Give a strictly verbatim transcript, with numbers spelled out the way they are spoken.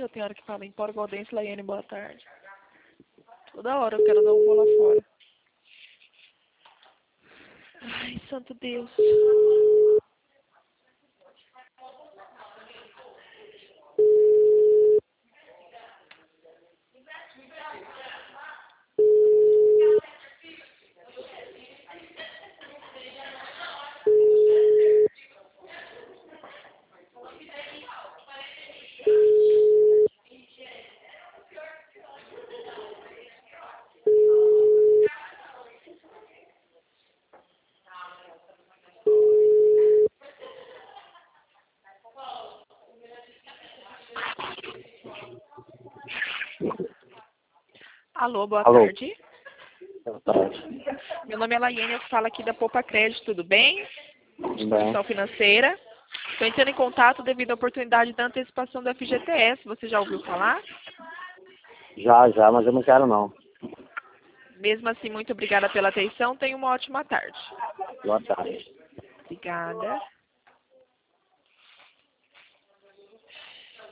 já tem hora que fala embora, Goldense, Laiane, boa tarde. Toda hora eu quero dar um bola fora. Ai, santo Deus. Alô, boa Alô. tarde. Boa tarde. Meu nome é Laiane, eu falo aqui da Poupa Crédito, tudo bem? Tudo bem? Instituição financeira. Estou entrando em contato devido à oportunidade da antecipação do F G T S. Você já ouviu falar? Já, já, mas eu não quero não. Mesmo assim, muito obrigada pela atenção. Tenha uma ótima tarde. Boa tarde. Obrigada.